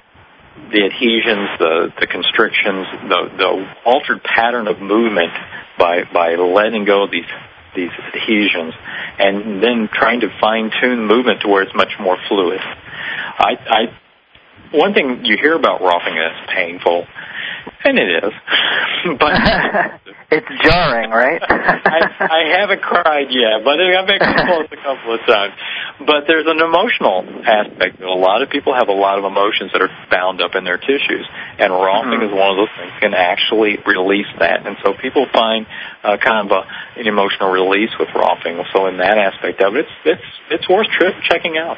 the adhesions, the the constrictions, the the altered pattern of movement by by letting go of these. these adhesions, and then trying to fine-tune movement to where it's much more fluid. I, I, one thing you hear about Rolfing is painful, and it is, but it's jarring, right? I, I haven't cried yet, but I've been close a couple of times. But there's an emotional aspect. A lot of people have a lot of emotions that are bound up in their tissues, and Rolfing mm-hmm. is one of those things that can actually release that. And so people find uh, kind of a, an emotional release with Rolfing. So in that aspect of it, it's it's it's worth trip checking out.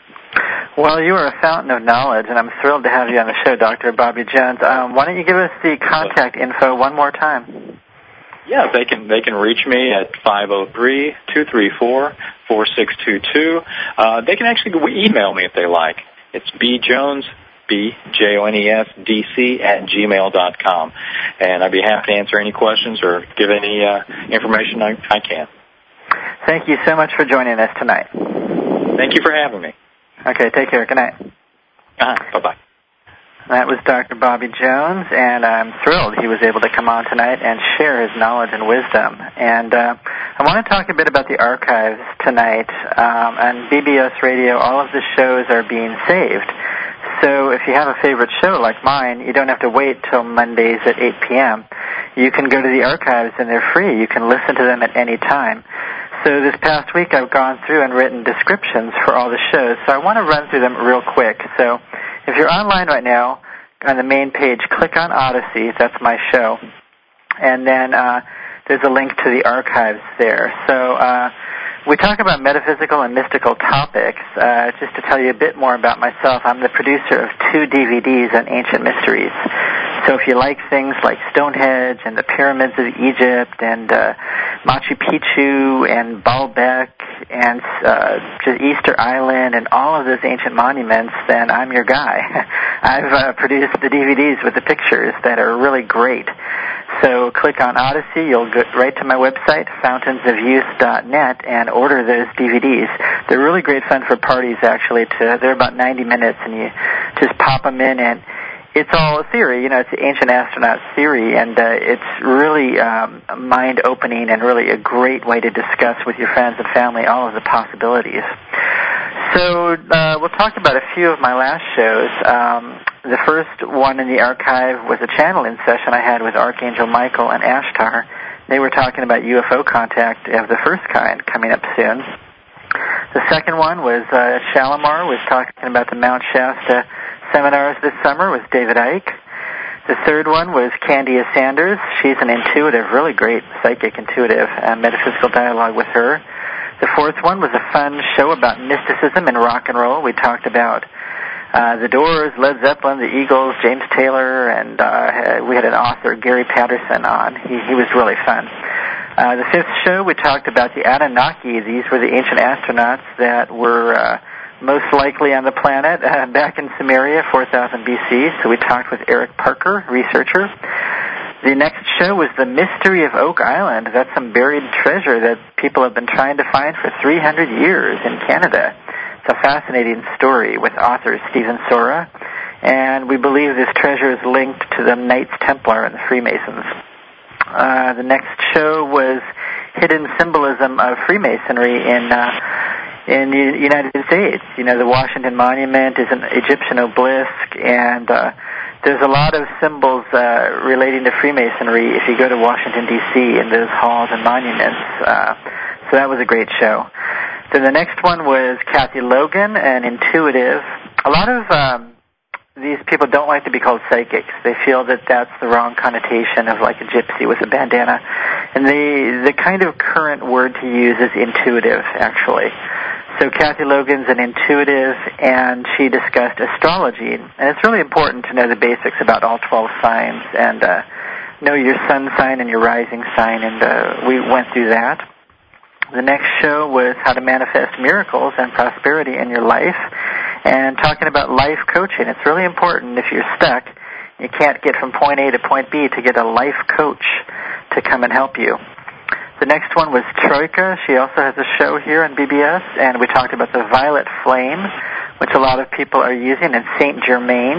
Well, you are a fountain of knowledge, and I'm thrilled to have you on the show, Doctor Bobby Jones. Um, why don't you give us the contact info one more time? Yeah, they can they can reach me at five oh three, two three four, four six two two. Uh, they can actually email me if they like. It's bjones, B J O N E S, D C, at gmail dot com. And I'd be happy to answer any questions or give any uh, information I, I can. Thank you so much for joining us tonight. Thank you for having me. Okay, take care. Good night. Uh-huh. Bye-bye. That was Doctor Bobby Jones, and I'm thrilled he was able to come on tonight and share his knowledge and wisdom. And uh, I want to talk a bit about the archives tonight. Um, on B B S Radio, all of the shows are being saved. So if you have a favorite show like mine, you don't have to wait till Mondays at eight p.m. You can go to the archives, and they're free. You can listen to them at any time. So this past week, I've gone through and written descriptions for all the shows. So I want to run through them real quick. So if you're online right now, on the main page, click on Odyssey. That's my show. And then uh, there's a link to the archives there. So uh, We talk about metaphysical and mystical topics. Uh, just to tell you a bit more about myself, I'm the producer of two D V Ds on ancient mysteries. So if you like things like Stonehenge and the pyramids of Egypt and uh, Machu Picchu and Baalbek and uh, just Easter Island and all of those ancient monuments, then I'm your guy. I've uh, produced the D V Ds with the pictures that are really great. So click on Odyssey. You'll go right to my website, fountains of youth dot net, and order those D V Ds. They're really great fun for parties, actually. To, they're about ninety minutes, and you just pop them in, and it's all a theory. You know, it's the ancient astronaut theory, and uh, it's really um, mind-opening and really a great way to discuss with your friends and family all of the possibilities. So uh, we'll talk about a few of my last shows. Um, the first one in the archive was a channeling session I had with Archangel Michael and Ashtar. They were talking about U F O contact of the first kind coming up soon. The second one was uh, Shalimar was talking about the Mount Shasta seminars this summer with David Icke. The third one was Candia Sanders. She's an intuitive, really great psychic intuitive, uh, metaphysical dialogue with her. The fourth one was a fun show about mysticism and rock and roll. We talked about uh, the Doors, Led Zeppelin, the Eagles, James Taylor, and uh, we had an author, Gary Patterson, on. He, he was really fun. Uh, the fifth show, we talked about the Anunnaki. These were the ancient astronauts that were uh, most likely on the planet uh, back in Sumeria, four thousand B C. So we talked with Eric Parker, researcher. The next show was The Mystery of Oak Island. That's some buried treasure that people have been trying to find for three hundred years in Canada. It's a fascinating story with author Stephen Sora, and we believe this treasure is linked to the Knights Templar and the Freemasons. Uh, the next show was Hidden Symbolism of Freemasonry in uh, in the United States. You know, the Washington Monument is an Egyptian obelisk, and uh, there's a lot of symbols uh, relating to Freemasonry if you go to Washington, D C, in those halls and monuments. Uh, so that was a great show. Then the next one was Kathy Logan, an intuitive. A lot of um, these people don't like to be called psychics. They feel that that's the wrong connotation of like a gypsy with a bandana. And the, the kind of current word to use is intuitive, actually. So Kathy Logan's an intuitive, and she discussed astrology. And it's really important to know the basics about all twelve signs and uh, know your sun sign and your rising sign, and uh, we went through that. The next show was How to Manifest Miracles and Prosperity in Your Life, and talking about life coaching. It's really important if you're stuck, you can't get from point A to point B, to get a life coach to come and help you. The next one was Troika. She also has a show here on B B S, and we talked about the violet flame, which a lot of people are using, in Saint Germain.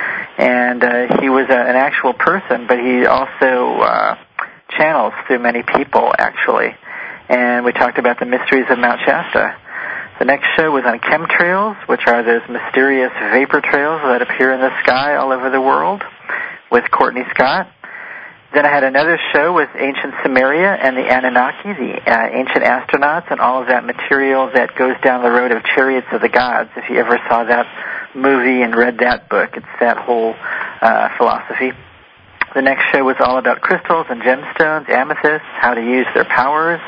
And uh, he was a, an actual person, but he also uh, channels through many people, actually. And we talked about the mysteries of Mount Shasta. The next show was on chemtrails, which are those mysterious vapor trails that appear in the sky all over the world, with Courtney Scott. Then I had another show with ancient Sumeria and the Anunnaki, the uh, ancient astronauts, and all of that material that goes down the road of Chariots of the Gods. If you ever saw that movie and read that book, it's that whole uh, philosophy. The next show was all about crystals and gemstones, amethysts, how to use their powers.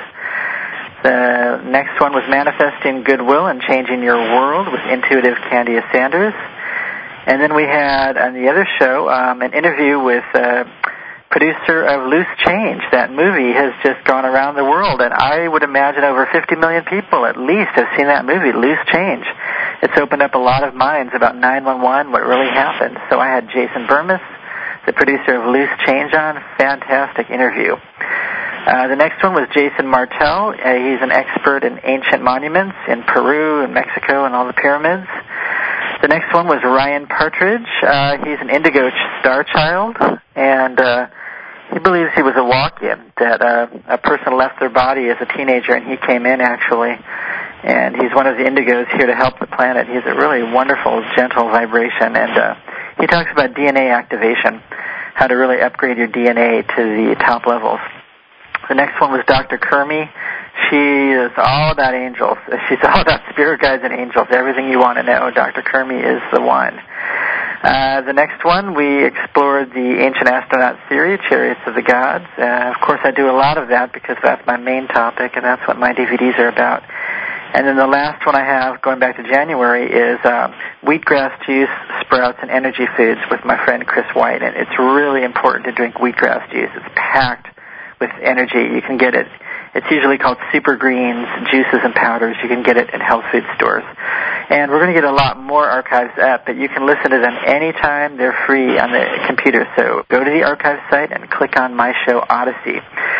The next one was Manifesting Goodwill and Changing Your World with intuitive Candia Sanders. And then we had on the other show um, an interview with uh, producer of Loose Change. That movie has just gone around the world, and I would imagine over fifty million people at least have seen that movie, Loose Change. It's opened up a lot of minds about nine one one, what really happened. So I had Jason Burmis, the producer of Loose Change, on. Fantastic interview. Uh, the next one was Jason Martell. Uh, he's an expert in ancient monuments in Peru and Mexico and all the pyramids. The next one was Ryan Partridge. Uh, he's an indigo star child, and uh, he believes he was a walk-in, that uh, a person left their body as a teenager and he came in, actually. And he's one of the indigos here to help the planet. He's a really wonderful, gentle vibration, and uh, he talks about D N A activation, how to really upgrade your D N A to the top levels. The next one was Doctor Kermey. She is all about angels. She's all about spirit guides and angels. Everything you want to know, Doctor Kermey is the one. Uh, the next one, we explored the Ancient Astronaut theory, Chariots of the Gods. Uh, of course, I do a lot of that because that's my main topic, and that's what my D V Ds are about. And then the last one I have, going back to January, is uh, wheatgrass juice, sprouts, and energy foods with my friend Chris White. And it's really important to drink wheatgrass juice. It's packed with energy. You can get it. It's usually called super greens, juices, and powders. You can get it in health food stores. And we're going to get a lot more archives up, but you can listen to them anytime. They're free on the computer. So go to the archive site and click on my show, Odyssey.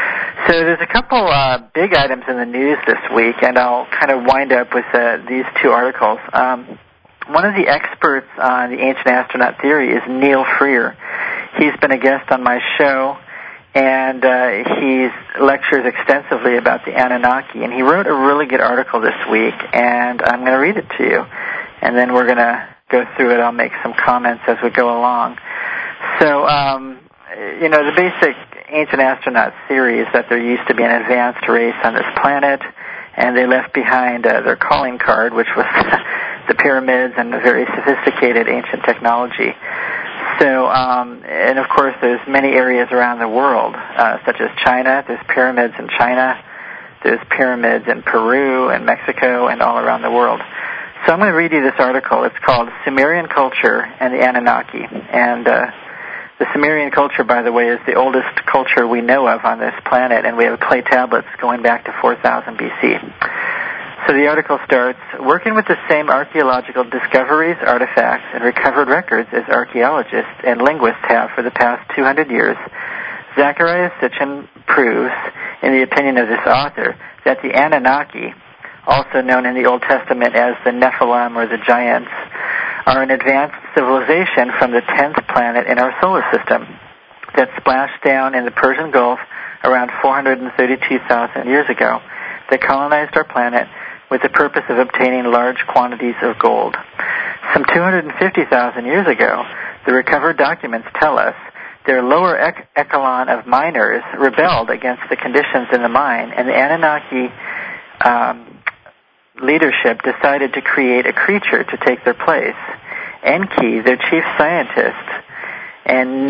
So there's a couple uh, big items in the news this week, and I'll kind of wind up with uh, these two articles. Um, one of the experts on the Ancient Astronaut theory is Neil Freer. He's been a guest on my show, and uh, he lectures extensively about the Anunnaki, and he wrote a really good article this week, and I'm going to read it to you, and then we're going to go through it. I'll make some comments as we go along. So, um, you know, the basic Ancient Astronaut theory is that there used to be an advanced race on this planet, and they left behind uh, their calling card, which was the pyramids and the very sophisticated ancient technology. So, um, and of course, there's many areas around the world, uh, such as China. There's pyramids in China. There's pyramids in Peru and Mexico and all around the world. So I'm going to read you this article. It's called Sumerian Culture and the Anunnaki. And uh, the Sumerian culture, by the way, is the oldest culture we know of on this planet, and we have clay tablets going back to four thousand B C. So the article starts, working with the same archaeological discoveries, artifacts, and recovered records as archaeologists and linguists have for the past two hundred years, Zecharia Sitchin proves, in the opinion of this author, that the Anunnaki, also known in the Old Testament as the Nephilim or the Giants, are an advanced civilization from the tenth planet in our solar system that splashed down in the Persian Gulf around four hundred thirty-two thousand years ago. They colonized our planet with the purpose of obtaining large quantities of gold. Some two hundred fifty thousand years ago, the recovered documents tell us their lower ec- echelon of miners rebelled against the conditions in the mine, and the Anunnaki um, leadership decided to create a creature to take their place. Enki, their chief scientist, and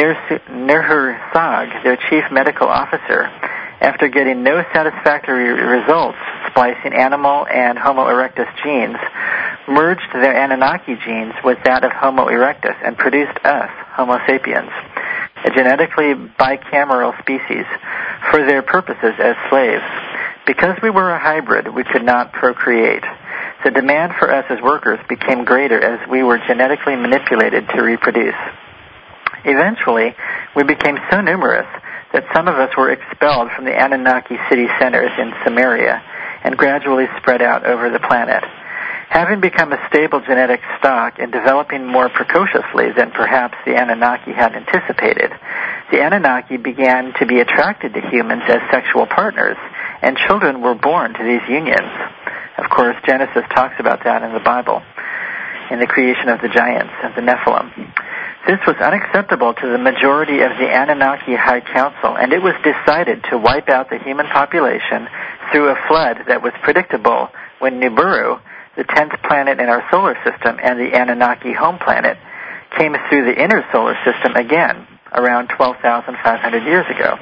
Nirhursag, their chief medical officer, after getting no satisfactory results splicing animal and Homo erectus genes, merged their Anunnaki genes with that of Homo erectus and produced us, Homo sapiens, a genetically bicameral species, for their purposes as slaves. Because we were a hybrid, we could not procreate. The demand for us as workers became greater as we were genetically manipulated to reproduce. Eventually, we became so numerous that some of us were expelled from the Anunnaki city centers in Samaria and gradually spread out over the planet. Having become a stable genetic stock and developing more precociously than perhaps the Anunnaki had anticipated, the Anunnaki began to be attracted to humans as sexual partners, and children were born to these unions. Of course, Genesis talks about that in the Bible, in the creation of the giants and the Nephilim. This was unacceptable to the majority of the Anunnaki High Council, and it was decided to wipe out the human population through a flood that was predictable when Nibiru, the tenth planet in our solar system and the Anunnaki home planet, came through the inner solar system again around twelve thousand five hundred years ago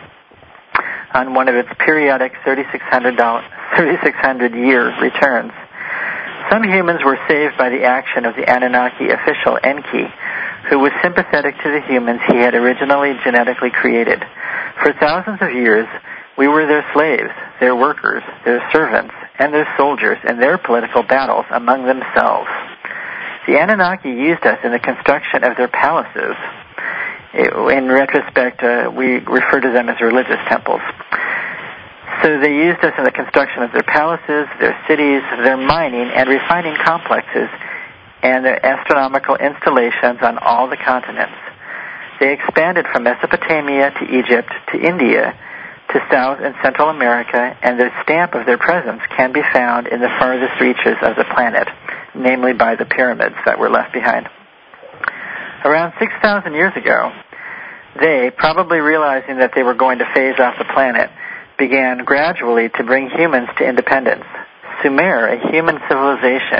on one of its periodic thirty-six hundred year returns. Some humans were saved by the action of the Anunnaki official Enki, who was sympathetic to the humans he had originally genetically created. For thousands of years, we were their slaves, their workers, their servants, and their soldiers in their political battles among themselves. The Anunnaki used us in the construction of their palaces. In retrospect, uh, we refer to them as religious temples. So they used us in the construction of their palaces, their cities, their mining and refining complexes, and their astronomical installations on all the continents. They expanded from Mesopotamia to Egypt to India to South and Central America, and the stamp of their presence can be found in the farthest reaches of the planet, namely by the pyramids that were left behind. Around six thousand years ago, they, probably realizing that they were going to phase off the planet, began gradually to bring humans to independence. Sumer, a human civilization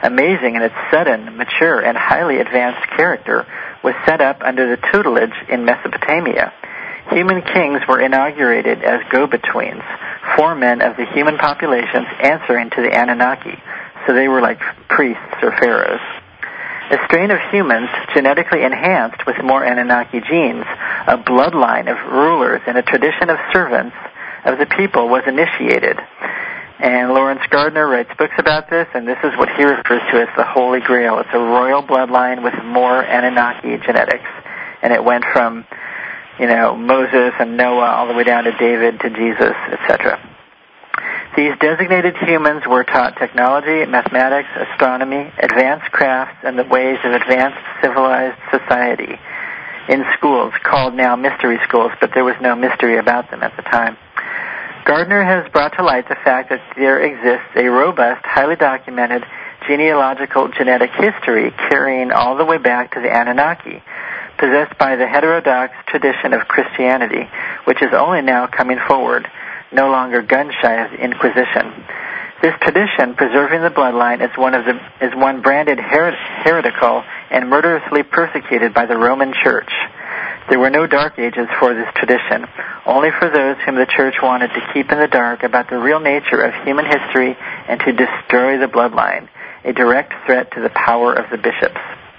amazing in its sudden, mature, and highly advanced character, was set up under the tutelage in Mesopotamia. Human kings were inaugurated as go-betweens, foremen of the human populations answering to the Anunnaki, so they were like priests or pharaohs. A strain of humans genetically enhanced with more Anunnaki genes, a bloodline of rulers and a tradition of servants of the people was initiated. And Lawrence Gardner writes books about this, and this is what he refers to as the Holy Grail. It's a royal bloodline with more Anunnaki genetics. And it went from, you know, Moses and Noah all the way down to David to Jesus, et cetera. These designated humans were taught technology, mathematics, astronomy, advanced crafts, and the ways of advanced civilized society in schools, called now mystery schools, but there was no mystery about them at the time. Gardner has brought to light the fact that there exists a robust, highly documented genealogical genetic history carrying all the way back to the Anunnaki, possessed by the heterodox tradition of Christianity, which is only now coming forward, no longer gun-shy of the Inquisition. This tradition, preserving the bloodline, is one of the is one branded her- heretical and murderously persecuted by the Roman Church. There were no dark ages for this tradition, only for those whom the Church wanted to keep in the dark about the real nature of human history and to destroy the bloodline, a direct threat to the power of the bishops.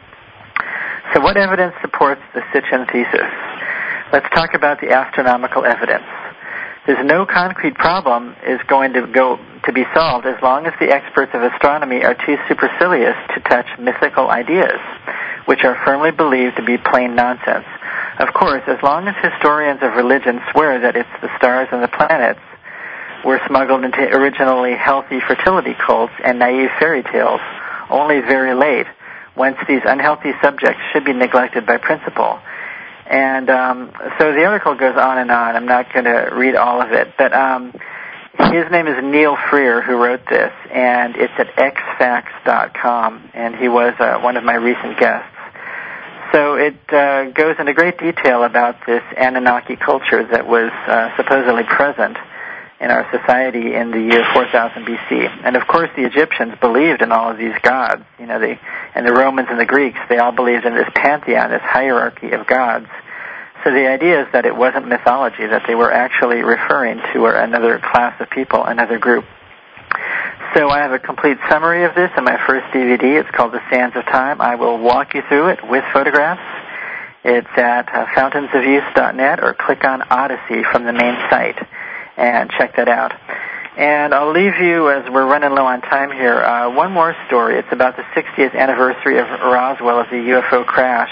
So what evidence supports the Sitchin thesis? Let's talk about the astronomical evidence. There's no concrete problem is going to go to be solved as long as the experts of astronomy are too supercilious to touch mythical ideas, which are firmly believed to be plain nonsense. Of course, as long as historians of religion swear that it's the stars and the planets were smuggled into originally healthy fertility cults and naive fairy tales, only very late, once these unhealthy subjects should be neglected by principle. And um, so the article goes on and on. I'm not going to read all of it, but um, his name is Neil Freer, who wrote this, and it's at x facts dot com, and he was uh, one of my recent guests. So it uh, goes into great detail about this Anunnaki culture that was uh, supposedly present in our society in the year four thousand B C. And of course the Egyptians believed in all of these gods. You know, they, and the Romans and the Greeks, they all believed in this pantheon, this hierarchy of gods. So the idea is that it wasn't mythology, that they were actually referring to another class of people, another group. So I have a complete summary of this in my first D V D. It's called The Sands of Time. I will walk you through it with photographs. It's at uh, fountains of youth dot net, or click on Odyssey from the main site and check that out. And I'll leave you, as we're running low on time here, uh, one more story. It's about the sixtieth anniversary of Roswell as a U F O crash.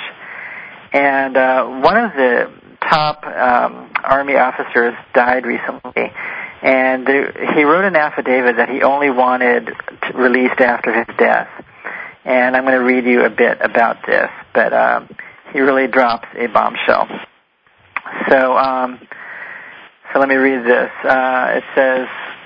And uh, one of the top um, Army officers died recently, and there, he wrote an affidavit that he only wanted to, released after his death. And I'm going to read you a bit about this, but um, he really drops a bombshell. So, um, so let me read this. Uh, it says,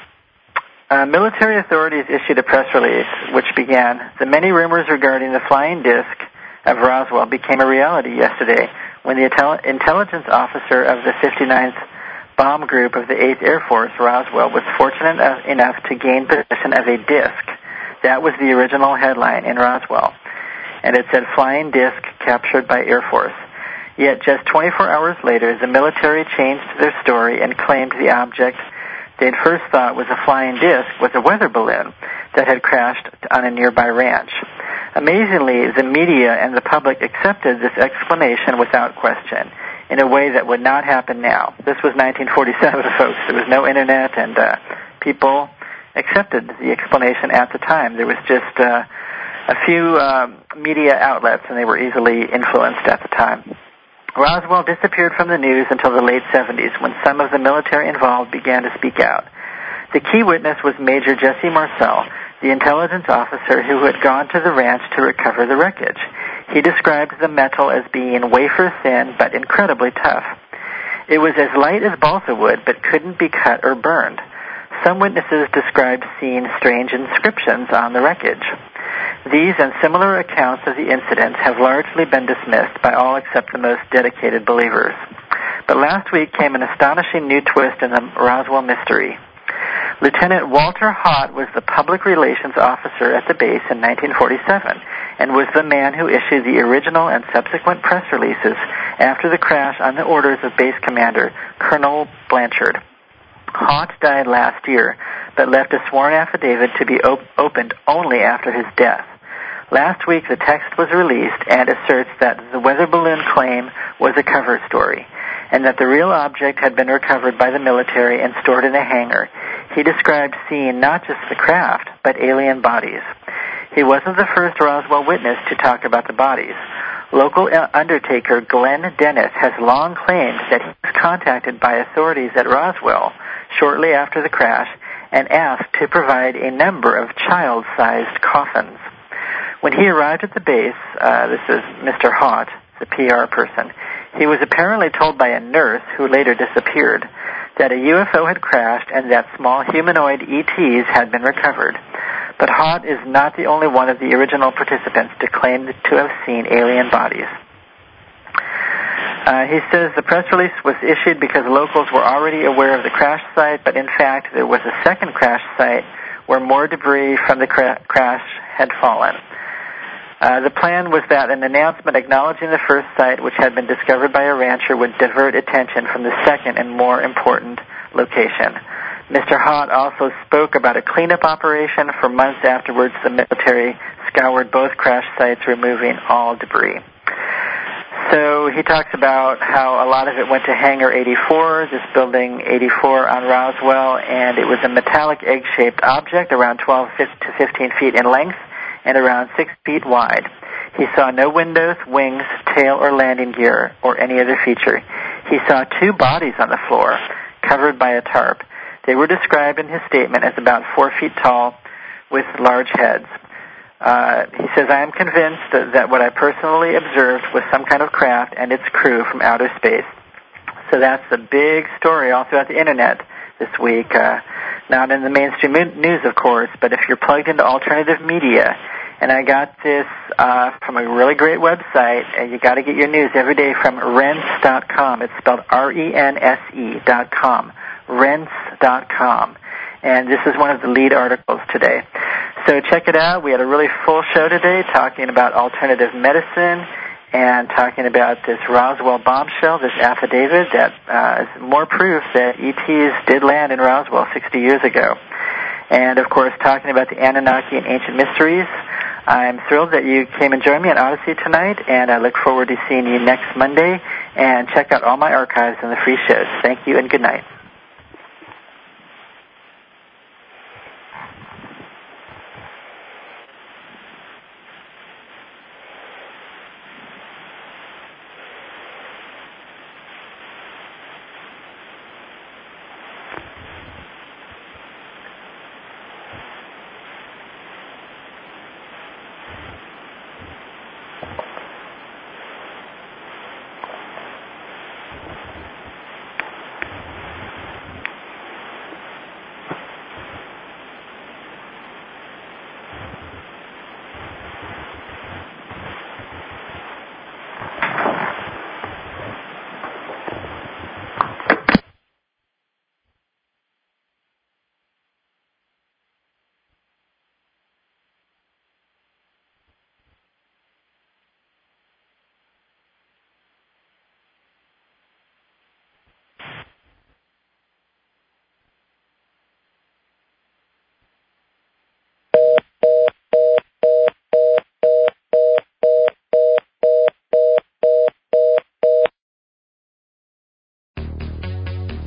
uh, military authorities issued a press release which began, "The many rumors regarding the flying disc of Roswell became a reality yesterday when the intel- intelligence officer of the fifty-ninth Bomb Group of the eighth Air Force, Roswell, was fortunate enough to gain possession of a disc." That was the original headline in Roswell. And it said, "Flying disc captured by Air Force." Yet just twenty-four hours later, the military changed their story and claimed the object they'd first thought was a flying disc was a weather balloon that had crashed on a nearby ranch. Amazingly, the media and the public accepted this explanation without question, in a way that would not happen now. This was nineteen forty-seven, folks. There was no internet, and uh, people accepted the explanation at the time. There was just uh, a few uh, media outlets, and they were easily influenced at the time. Roswell disappeared from the news until the late seventies, when some of the military involved began to speak out. The key witness was Major Jesse Marcel, the intelligence officer who had gone to the ranch to recover the wreckage. He described the metal as being wafer-thin but incredibly tough. It was as light as balsa wood but couldn't be cut or burned. Some witnesses described seeing strange inscriptions on the wreckage. These and similar accounts of the incident have largely been dismissed by all except the most dedicated believers. But last week came an astonishing new twist in the Roswell mystery. Lieutenant Walter Haut was the public relations officer at the base in nineteen forty-seven and was the man who issued the original and subsequent press releases after the crash on the orders of base commander Colonel Blanchard. Haut died last year, but left a sworn affidavit to be op- opened only after his death. Last week, the text was released and asserts that the weather balloon claim was a cover story, and that the real object had been recovered by the military and stored in a hangar. He described seeing not just the craft, but alien bodies. He wasn't the first Roswell witness to talk about the bodies. Local undertaker Glenn Dennis has long claimed that he was contacted by authorities at Roswell shortly after the crash and asked to provide a number of child-sized coffins. When he arrived at the base, uh, this is Mister Haut, the P R person, he was apparently told by a nurse, who later disappeared, that a U F O had crashed and that small humanoid E Ts had been recovered. But Haut is not the only one of the original participants to claim to have seen alien bodies. Uh, he says the press release was issued because locals were already aware of the crash site, but in fact there was a second crash site where more debris from the cra- crash had fallen. Uh, the plan was that an announcement acknowledging the first site, which had been discovered by a rancher, would divert attention from the second and more important location. Mister Haut also spoke about a cleanup operation. For months afterwards, the military scoured both crash sites, removing all debris. So he talks about how a lot of it went to Hangar eighty-four, this building eighty-four on Roswell, and it was a metallic egg-shaped object around twelve to fifteen feet in length and around six feet wide. He saw no windows, wings, tail, or landing gear, or any other feature. He saw two bodies on the floor, covered by a tarp. They were described in his statement as about four feet tall with large heads. Uh, he says, I am convinced that, that what I personally observed was some kind of craft and its crew from outer space. So that's the big story all throughout the internet this week. Uh, not in the mainstream news, of course, but if you're plugged into alternative media, and I got this uh, from a really great website, and you got to get your news every day from rense dot com. It's spelled R E N S E dot com, rense dot com. And this is one of the lead articles today. So check it out. We had a really full show today talking about alternative medicine and talking about this Roswell bombshell, this affidavit that uh, is more proof that E Ts did land in Roswell sixty years ago. And, of course, talking about the Anunnaki and ancient mysteries. I'm thrilled that you came and joined me at Odyssey tonight, and I look forward to seeing you next Monday. And check out all my archives and the free shows. Thank you and good night.